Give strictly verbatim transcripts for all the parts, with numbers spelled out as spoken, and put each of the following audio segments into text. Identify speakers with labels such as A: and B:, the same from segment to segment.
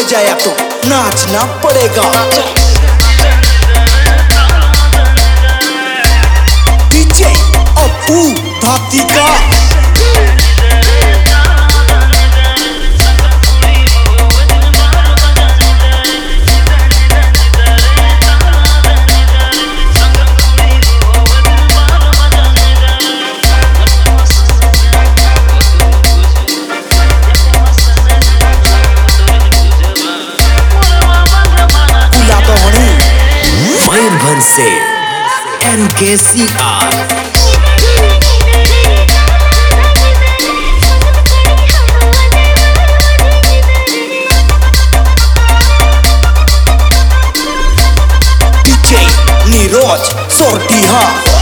A: बजाया तो नाचना पड़ेगा। डीजे अपू धाती का मयूरभंज से N K C R. DJ Neeraj Sorathiya.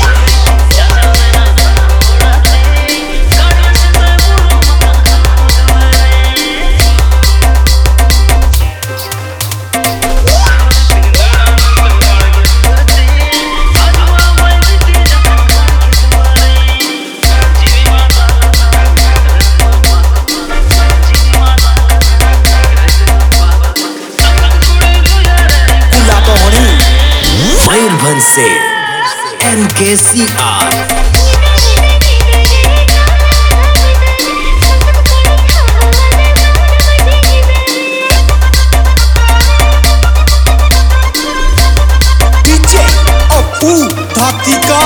A: Mayurbhanj से N K C R. DJ अपू धाती का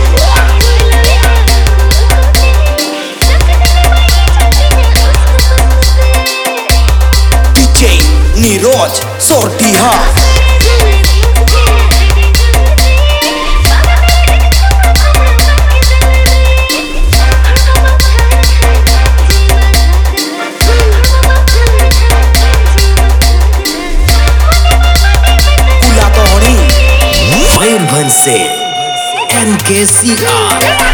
A: डीजे नीरज सोरठिया। मयूरभंज से एन के सी आर।